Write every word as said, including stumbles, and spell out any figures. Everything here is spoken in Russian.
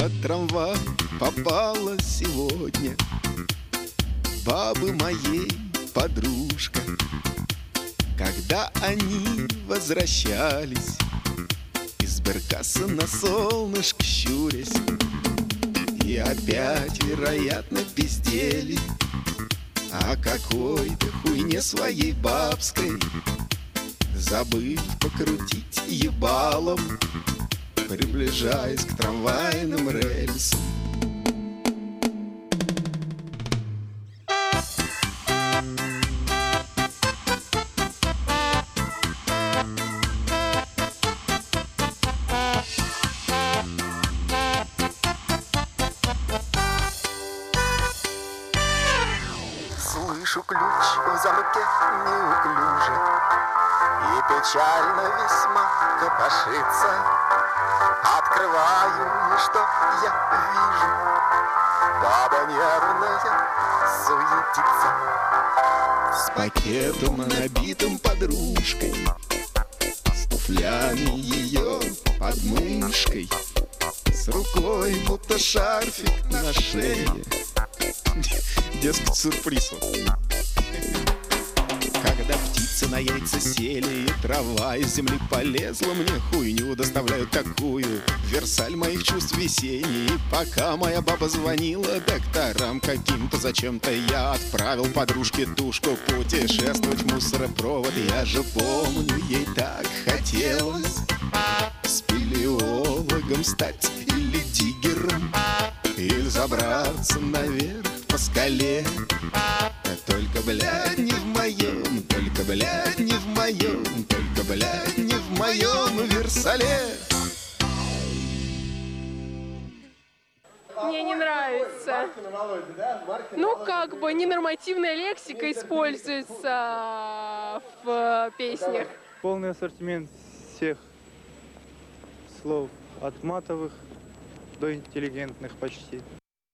под трамвай попала сегодня бабы моей подружка. Когда они возвращались из сберкассы на солнышко щурясь, и опять, вероятно, пиздели о какой-то хуйне своей бабской, забыв покрутить ебалом, приближаясь к трамвайным рельсам. Слышу ключ в замке неуклюже, и печально весьма копошится. Открываю, и что я вижу? Баба нервная суетится с пакетом, набитым подружкой, с туфлями ее под мышкой, с рукой будто шарфик на шее. Дескать, сюрприз. Когда птицы на яйца сели, и трава из земли полезла, мне хуйню доставляют такую, Версаль моих чувств весенний. И пока моя баба звонила докторам каким-то, зачем-то я отправил подружке тушку путешествовать в мусоропровод. Я же помню, ей так хотелось спелеологом стать или диггером, или забраться наверх по скале. Только, блядь, не в моем, только, блядь, не в моем, только, блядь, не в моем Версале. Мне не нравится. Ну, как бы ненормативная лексика используется в песнях. Полный ассортимент всех слов, от матовых до интеллигентных почти.